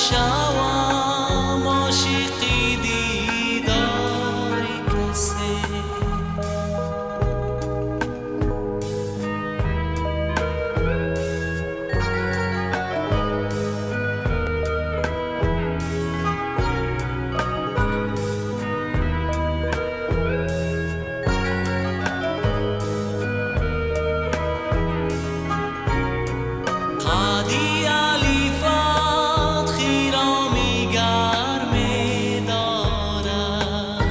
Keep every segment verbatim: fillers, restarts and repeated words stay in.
شوم عاشقی دیداری کسی قادی علیفات خیرامی گرمی دارد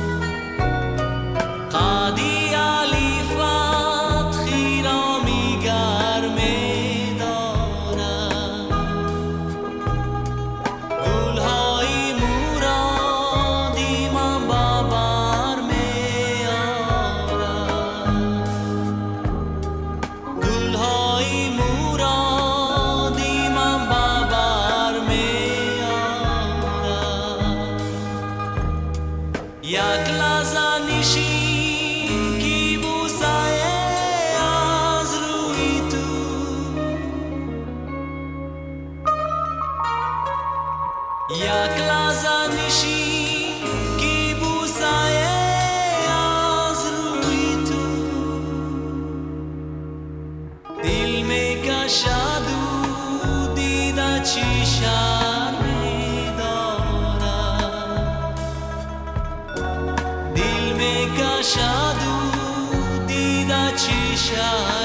قادی علیفات خیرامی گرمی دارد گلهای مرادی من بابر می آرد گلهای مرادی من بابر می آرد یک لحظه نشین کی بوسه از روی تو یک لحظه نشین کی بوسه از روی تو دل می کشد و دیده چی شرمی دارد دل می کشد و دیده چی شرمی